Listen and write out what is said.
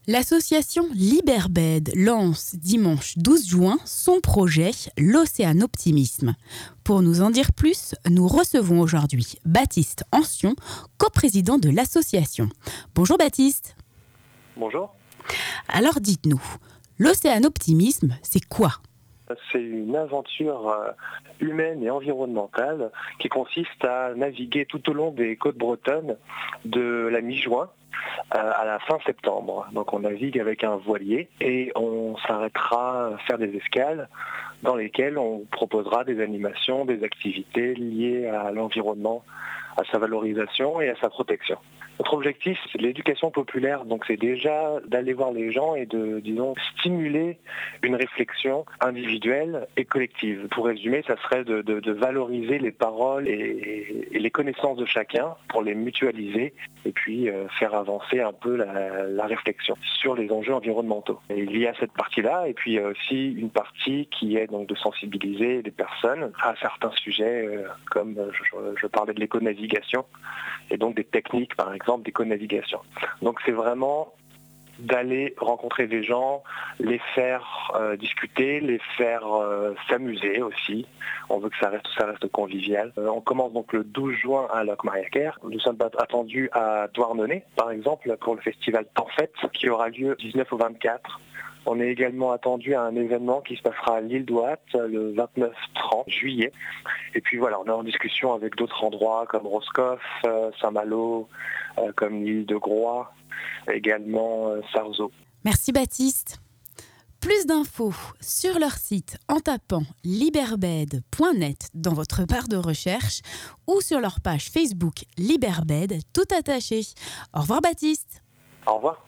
L'association Liberbed lance dimanche 12 juin son projet L'Océanoptimisme. Pour nous en dire plus, nous recevons aujourd'hui Baptiste Ancion, coprésident de l'association. Bonjour Baptiste. Bonjour. Alors dites-nous, l'océanoptimisme, c'est quoi ? C'est une aventure humaine et environnementale qui consiste à naviguer tout au long des côtes bretonnes de la mi-juin à la fin septembre. Donc on navigue avec un voilier et on s'arrêtera faire des escales dans lesquelles on proposera des animations, des activités liées à l'environnement, à sa valorisation et à sa protection. Notre objectif, c'est l'éducation populaire, donc c'est déjà d'aller voir les gens et de, stimuler une réflexion individuelle et collective. Pour résumer, ça serait de valoriser les paroles et les connaissances de chacun pour les mutualiser et puis faire avancer un peu la réflexion sur les enjeux environnementaux. Et il y a cette partie-là et puis il y a aussi une partie qui est donc de sensibiliser les personnes à certains sujets comme je parlais de l'éco-navigation et donc des techniques par exemple d'éco-navigation. Donc c'est vraiment d'aller rencontrer des gens, les faire discuter, les faire s'amuser aussi. On veut que ça reste convivial. On commence donc le 12 juin à Locmariaquer. Nous sommes attendus à Douarnenez, par exemple, pour le festival Tempête, qui aura lieu du 19 au 24. On est également attendu à un événement qui se passera à l'île d'Ouate le 29-30 juillet. Et puis voilà, on est en discussion avec d'autres endroits comme Roscoff, Saint-Malo, comme l'île de Groix, également Sarzeau. Merci Baptiste. Plus d'infos sur leur site en tapant liberbed.net dans votre barre de recherche ou sur leur page Facebook Liberbed tout attaché. Au revoir Baptiste. Au revoir.